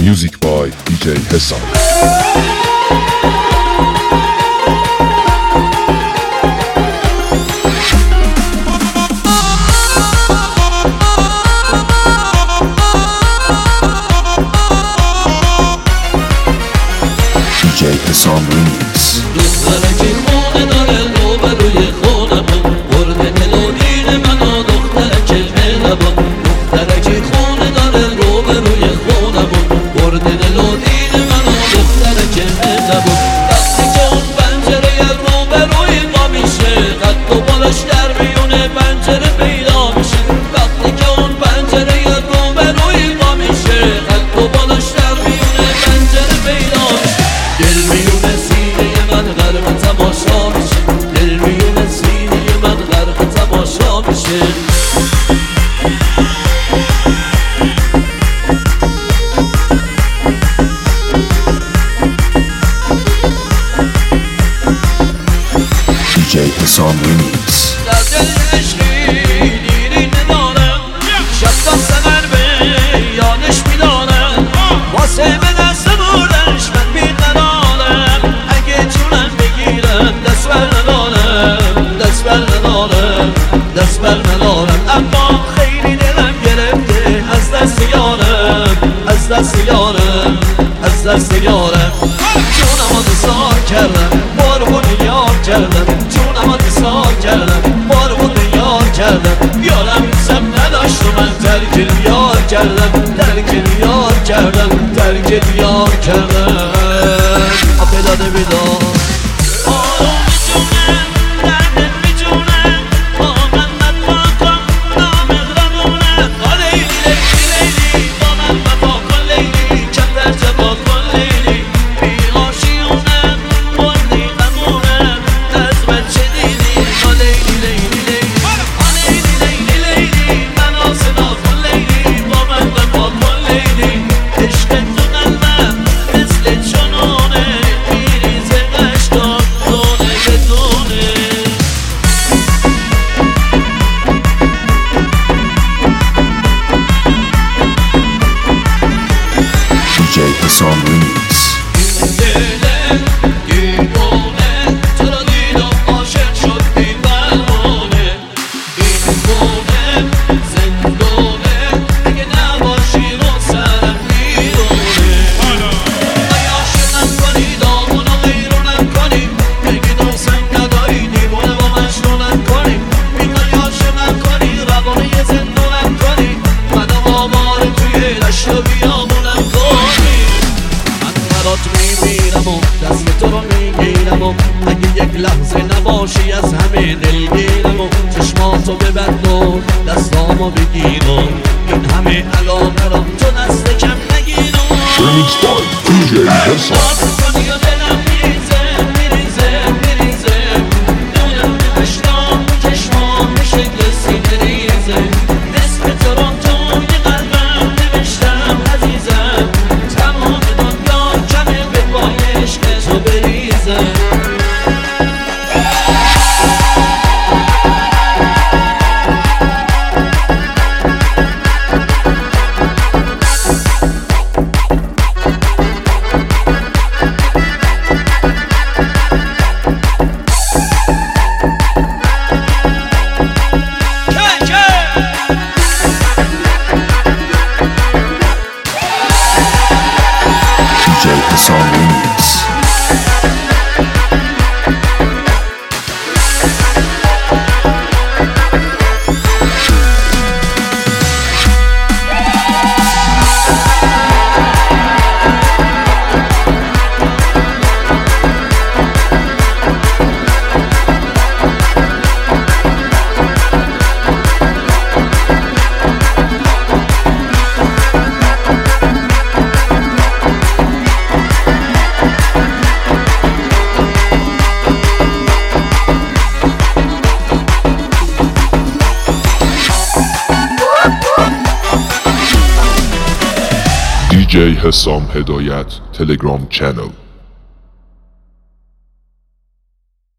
Music by DJ Hasan. DJ Hasan Remix. دختره که خونه داره روبروی خونمون برده دل و دین منو دختره که مهربان دختره که خونه داره روبروی خونمون برده دل و دین منو دختره که مهربان وقتی که اون پنجره روبروی ما میشه قد و بالش در میونه پنجره پیدا میشه وقتی که اون پنجره روبروی ما میشه قد و بالش در میونه پنجره پیدا میشه دل میونه سینه من غرق تماشا میشه دل میونه سینه من غرق تماشا میشه DJ Hasan Remix. در دل عشقی دیری ندارم شب تا سحر به یادش میدارم واسه من دست بردنش من بیقرارم اگه جونم بگیرم دست بر ندارم دست بر ندارم دست بر ندارم اما خیلی دلم گرفته از دست یارم از دست یارم از دست یارم جونم دسار کردم بارون یار کردم جونم دسار کردم بارون یار کردم یارم سم نداشت و من ترک یار کردم ترک یار کردم ترک یار کردم آفه داده بیدار آروم میجونم دردت میجونم با من نتواکن نامهربونم لیلی لیلی لیلی با من وفا کن لیلی کم در جواب کن لیلی بی آشیونم بردی غمونم از بچه دیدی لیلی لیلی لیلی لیلی لیلی من آسنا کن لیلی با من وفا کن لیلی عشق تو قلبم مثل چنونه میریزه قشقا دونه به دونه DJ Hasan Remix. دلم دیوانه تو را دید و عاشق شد بی برمانه این خونه زندانه اگه نباشی رو سرم میدونه ای عاشقم کنی دامون و غیرونم کنی بگی دوستم نداری دیوانه با مجنونم کنی میخوای عاشقم کنی روانه زندونم کنی منو آمار توی دشت و بیابونم کنی من برات میمیرم و دست تو رو میگیرم و اگه یک لحظه نباشی از همه دلگیرم و چشماتو ببند و دستامو بگیرم این همه علاقه را تو دست کم نگیرم Remix by DJ Hasan. باز کنی و دلم میریزه میریزه میریزه دونم به اشتام چشمام به شکل سینه ریزه اسم تو رو توی قلبم نوشتم عزیزم تمام دنیا کمه به پای عشق تو بریزه DJ Hasan Remix. DJ Hasan Hedayat Telegram channel.